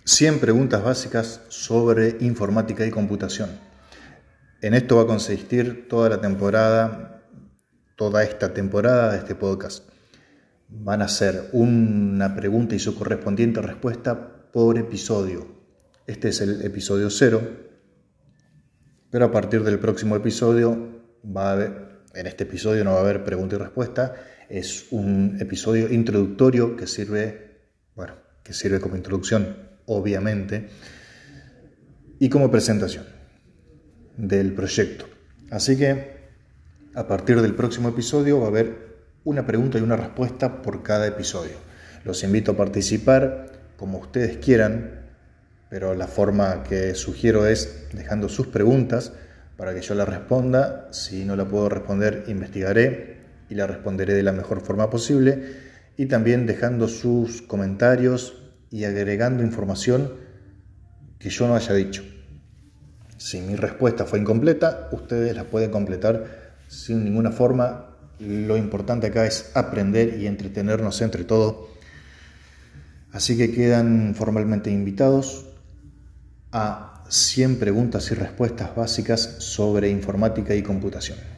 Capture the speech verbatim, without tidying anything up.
cien preguntas básicas sobre informática y computación. En esto va a consistir toda la temporada, toda esta temporada de este podcast. Van a ser una pregunta y su correspondiente respuesta por episodio. Este es el episodio cero, pero a partir del próximo episodio va a haber, en este episodio no va a haber pregunta y respuesta. Es un episodio introductorio que sirve, bueno, que sirve como introducción, obviamente, y como presentación del proyecto. Así que a partir del próximo episodio va a haber una pregunta y una respuesta por cada episodio. Los invito a participar como ustedes quieran, pero la forma que sugiero es dejando sus preguntas para que yo las responda. Si no la puedo responder, investigaré y la responderé de la mejor forma posible, y también dejando sus comentarios y agregando información que yo no haya dicho. Si mi respuesta fue incompleta, ustedes la pueden completar sin ninguna forma. Lo importante acá es aprender y entretenernos entre todos. Así que quedan formalmente invitados a cien preguntas y respuestas básicas sobre informática y computación.